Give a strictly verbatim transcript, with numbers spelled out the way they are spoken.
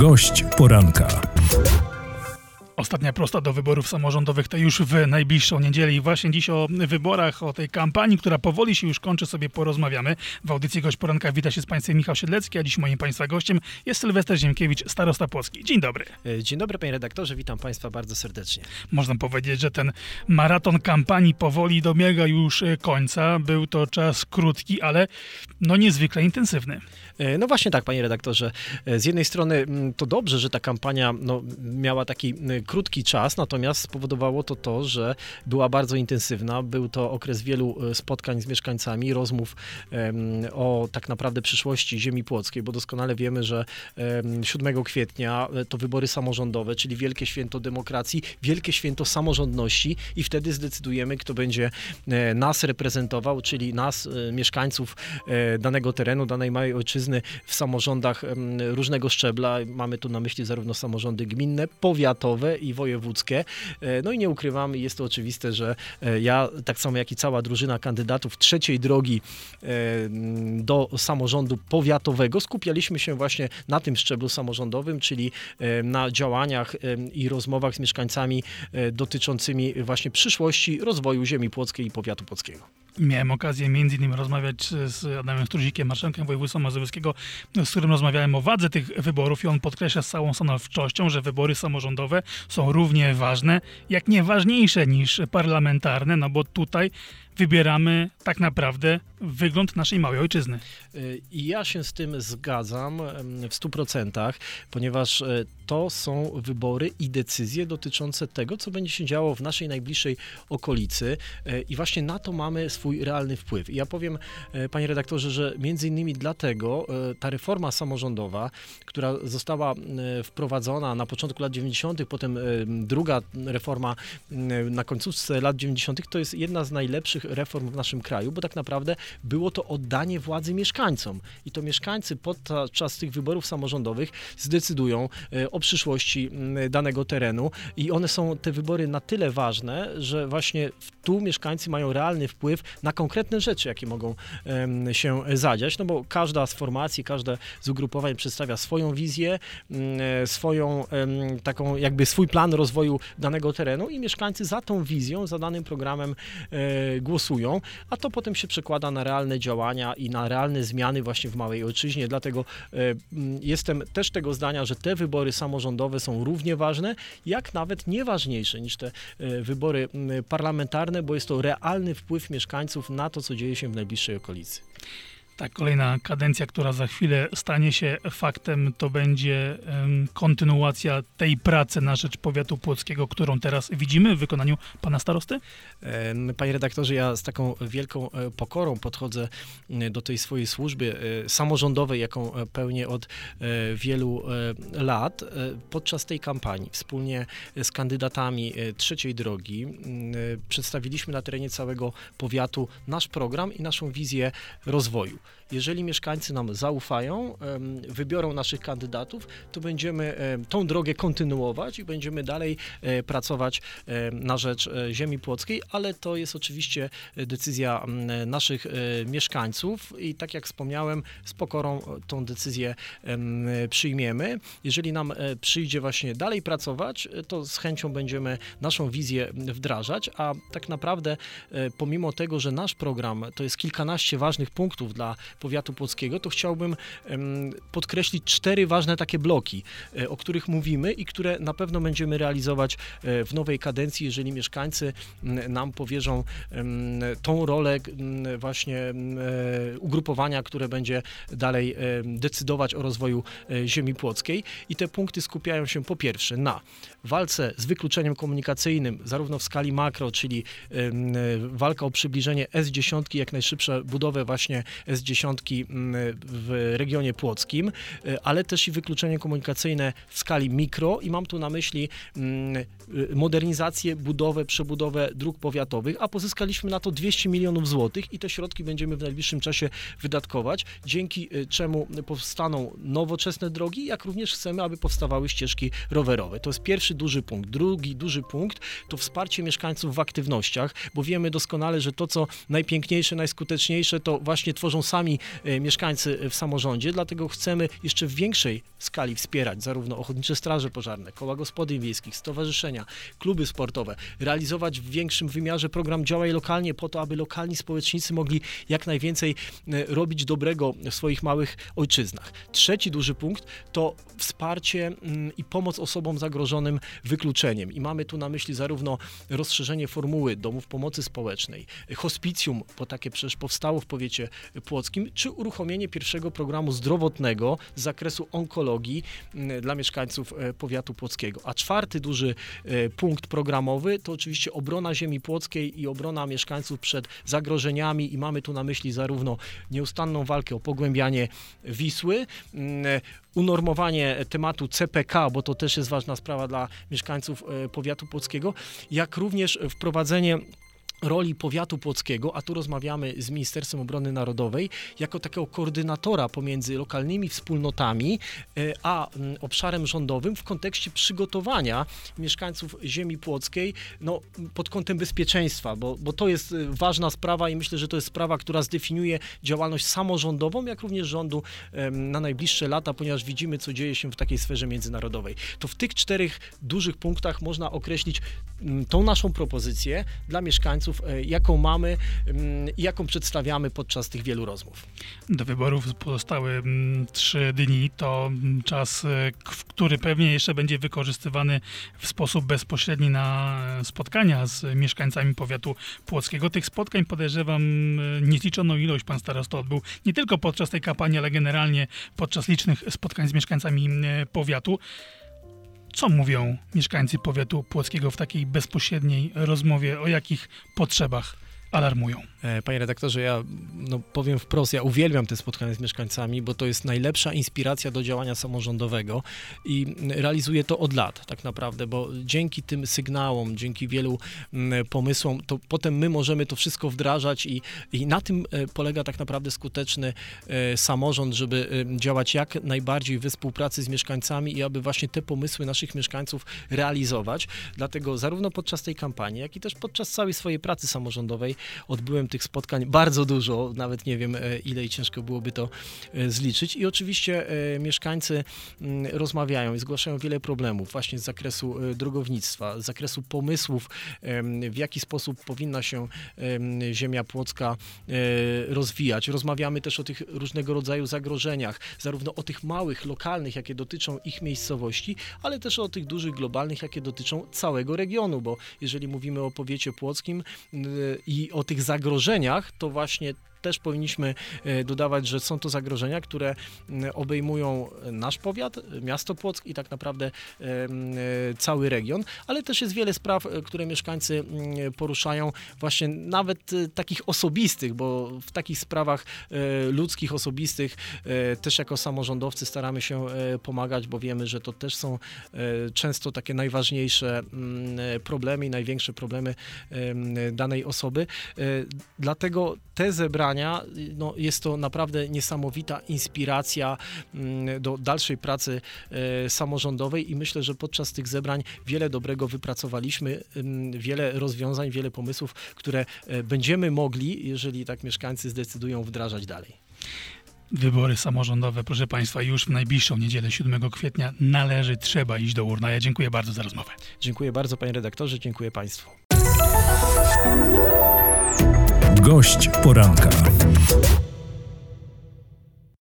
Gość poranka. Ostatnia prosta do wyborów samorządowych to już w najbliższą niedzielę i właśnie dziś o wyborach, o tej kampanii, która powoli się już kończy, sobie porozmawiamy. W audycji Gość Poranka wita się z Państwem Michał Siedlecki, a dziś moim Państwa gościem jest Sylwester Ziemkiewicz, starosta płocki. Dzień dobry. Dzień dobry, panie redaktorze, witam Państwa bardzo serdecznie. Można powiedzieć, że ten maraton kampanii powoli dobiega już końca. Był to czas krótki, ale no niezwykle intensywny. No właśnie tak, panie redaktorze. Z jednej strony to dobrze, że ta kampania no, miała taki krótki czas, natomiast spowodowało to to, że była bardzo intensywna. Był to okres wielu spotkań z mieszkańcami, rozmów um, o tak naprawdę przyszłości ziemi płockiej, bo doskonale wiemy, że um, siódmego kwietnia to wybory samorządowe, czyli wielkie święto demokracji, wielkie święto samorządności i wtedy zdecydujemy, kto będzie e, nas reprezentował, czyli nas, e, mieszkańców e, danego terenu, danej małej ojczyzny w samorządach e, różnego szczebla. Mamy tu na myśli zarówno samorządy gminne, powiatowe i wojewódzkie. No i nie ukrywam, jest to oczywiste, że ja, tak samo jak i cała drużyna kandydatów trzeciej drogi do samorządu powiatowego, skupialiśmy się właśnie na tym szczeblu samorządowym, czyli na działaniach i rozmowach z mieszkańcami dotyczącymi właśnie przyszłości rozwoju ziemi płockiej i powiatu płockiego. Miałem okazję między innymi rozmawiać z Adamem Struzikiem, marszałkiem województwa mazowieckiego, z którym rozmawiałem o wadze tych wyborów i on podkreśla z całą stanowczością, że wybory samorządowe są równie ważne, jak nie ważniejsze niż parlamentarne, no bo tutaj wybieramy tak naprawdę wygląd naszej małej ojczyzny. I ja się z tym zgadzam w stu procentach, ponieważ to są wybory i decyzje dotyczące tego, co będzie się działo w naszej najbliższej okolicy i właśnie na to mamy swój realny wpływ. I ja powiem, panie redaktorze, że między innymi dlatego ta reforma samorządowa, która została wprowadzona na początku lat dziewięćdziesiątych, potem druga reforma na końcówce lat dziewięćdziesiątych, to jest jedna z najlepszych reform w naszym kraju, bo tak naprawdę było to oddanie władzy mieszkańcom. I to mieszkańcy podczas tych wyborów samorządowych zdecydują o przyszłości danego terenu i one są, te wybory, na tyle ważne, że właśnie tu mieszkańcy mają realny wpływ na konkretne rzeczy, jakie mogą się zadziać, no bo każda z formacji, każde z ugrupowań przedstawia swoją wizję, swoją taką jakby swój plan rozwoju danego terenu i mieszkańcy za tą wizją, za danym programem głosują, a to potem się przekłada na realne działania i na realne zmiany właśnie w małej ojczyźnie. Dlatego e, jestem też tego zdania, że te wybory samorządowe są równie ważne, jak nawet nieważniejsze niż te e, wybory e, parlamentarne, bo jest to realny wpływ mieszkańców na to, co dzieje się w najbliższej okolicy. Tak, kolejna kadencja, która za chwilę stanie się faktem, to będzie um, kontynuacja tej pracy na rzecz powiatu płockiego, którą teraz widzimy w wykonaniu pana starosty? Panie redaktorze, ja z taką wielką pokorą podchodzę do tej swojej służby samorządowej, jaką pełnię od wielu lat. Podczas tej kampanii wspólnie z kandydatami trzeciej drogi przedstawiliśmy na terenie całego powiatu nasz program i naszą wizję rozwoju. Jeżeli mieszkańcy nam zaufają, wybiorą naszych kandydatów, to będziemy tą drogę kontynuować i będziemy dalej pracować na rzecz ziemi płockiej, ale to jest oczywiście decyzja naszych mieszkańców i tak jak wspomniałem, z pokorą tą decyzję przyjmiemy. Jeżeli nam przyjdzie właśnie dalej pracować, to z chęcią będziemy naszą wizję wdrażać, a tak naprawdę pomimo tego, że nasz program to jest kilkanaście ważnych punktów dla powiatu płockiego, to chciałbym um, podkreślić cztery ważne takie bloki, e, o których mówimy i które na pewno będziemy realizować e, w nowej kadencji, jeżeli mieszkańcy m, nam powierzą m, tą rolę m, właśnie m, e, ugrupowania, które będzie dalej e, decydować o rozwoju e, ziemi płockiej. I te punkty skupiają się po pierwsze na walce z wykluczeniem komunikacyjnym, zarówno w skali makro, czyli e, walka o przybliżenie S dziesięć, jak najszybsze budowę właśnie S dziesięć w regionie płockim, ale też i wykluczenie komunikacyjne w skali mikro i mam tu na myśli modernizację, budowę, przebudowę dróg powiatowych, a pozyskaliśmy na to dwieście milionów złotych i te środki będziemy w najbliższym czasie wydatkować, dzięki czemu powstaną nowoczesne drogi, jak również chcemy, aby powstawały ścieżki rowerowe. To jest pierwszy duży punkt. Drugi duży punkt to wsparcie mieszkańców w aktywnościach, bo wiemy doskonale, że to, co najpiękniejsze, najskuteczniejsze, to właśnie tworzą sami e, mieszkańcy w samorządzie, dlatego chcemy jeszcze w większej skali wspierać zarówno ochotnicze straże pożarne, koła gospodyń wiejskich, stowarzyszenia, kluby sportowe, realizować w większym wymiarze program Działaj Lokalnie po to, aby lokalni społecznicy mogli jak najwięcej e, robić dobrego w swoich małych ojczyznach. Trzeci duży punkt to wsparcie mm, i pomoc osobom zagrożonym wykluczeniem. I mamy tu na myśli zarówno rozszerzenie formuły domów pomocy społecznej, hospicjum, bo takie przecież powstało w powiecie płockim, czy uruchomienie pierwszego programu zdrowotnego z zakresu onkologii m, dla mieszkańców e, powiatu płockiego. A czwarty duży e, punkt programowy to oczywiście obrona ziemi płockiej i obrona mieszkańców przed zagrożeniami i mamy tu na myśli zarówno nieustanną walkę o pogłębianie Wisły, m, unormowanie tematu C P K, bo to też jest ważna sprawa dla mieszkańców powiatu płockiego, jak również wprowadzenie roli powiatu płockiego, a tu rozmawiamy z Ministerstwem Obrony Narodowej, jako takiego koordynatora pomiędzy lokalnymi wspólnotami a obszarem rządowym w kontekście przygotowania mieszkańców ziemi płockiej no, pod kątem bezpieczeństwa, bo, bo to jest ważna sprawa i myślę, że to jest sprawa, która zdefiniuje działalność samorządową, jak również rządu na najbliższe lata, ponieważ widzimy, co dzieje się w takiej sferze międzynarodowej. To w tych czterech dużych punktach można określić tą naszą propozycję dla mieszkańców, jaką mamy i jaką przedstawiamy podczas tych wielu rozmów. Do wyborów pozostały trzy dni. To czas, w który pewnie jeszcze będzie wykorzystywany w sposób bezpośredni na spotkania z mieszkańcami powiatu płockiego. Tych spotkań podejrzewam niezliczoną ilość pan starosta odbył nie tylko podczas tej kampanii, ale generalnie podczas licznych spotkań z mieszkańcami powiatu. Co mówią mieszkańcy powiatu płockiego w takiej bezpośredniej rozmowie, o jakich potrzebach alarmują? Panie redaktorze, ja no, powiem wprost, ja uwielbiam te spotkania z mieszkańcami, bo to jest najlepsza inspiracja do działania samorządowego i realizuję to od lat tak naprawdę, bo dzięki tym sygnałom, dzięki wielu m, pomysłom, to potem my możemy to wszystko wdrażać i, i na tym e, polega tak naprawdę skuteczny e, samorząd, żeby e, działać jak najbardziej we współpracy z mieszkańcami i aby właśnie te pomysły naszych mieszkańców realizować. Dlatego zarówno podczas tej kampanii, jak i też podczas całej swojej pracy samorządowej odbyłem tych spotkań bardzo dużo, nawet nie wiem ile i ciężko byłoby to zliczyć. I oczywiście mieszkańcy rozmawiają i zgłaszają wiele problemów właśnie z zakresu drogownictwa, z zakresu pomysłów, w jaki sposób powinna się ziemia płocka rozwijać. Rozmawiamy też o tych różnego rodzaju zagrożeniach, zarówno o tych małych, lokalnych, jakie dotyczą ich miejscowości, ale też o tych dużych, globalnych, jakie dotyczą całego regionu, bo jeżeli mówimy o powiecie płockim i o tych zagrożeniach, to właśnie też powinniśmy dodawać, że są to zagrożenia, które obejmują nasz powiat, miasto Płock i tak naprawdę cały region, ale też jest wiele spraw, które mieszkańcy poruszają właśnie nawet takich osobistych, bo w takich sprawach ludzkich, osobistych też jako samorządowcy staramy się pomagać, bo wiemy, że to też są często takie najważniejsze problemy i największe problemy danej osoby. Dlatego te zebrania No, jest to naprawdę niesamowita inspiracja do dalszej pracy e, samorządowej i myślę, że podczas tych zebrań wiele dobrego wypracowaliśmy, m, wiele rozwiązań, wiele pomysłów, które e, będziemy mogli, jeżeli tak mieszkańcy zdecydują, wdrażać dalej. Wybory samorządowe, proszę Państwa, już w najbliższą niedzielę, siódmego kwietnia, należy, trzeba iść do urna. Ja dziękuję bardzo za rozmowę. Dziękuję bardzo, panie redaktorze, dziękuję Państwu. Gość poranka.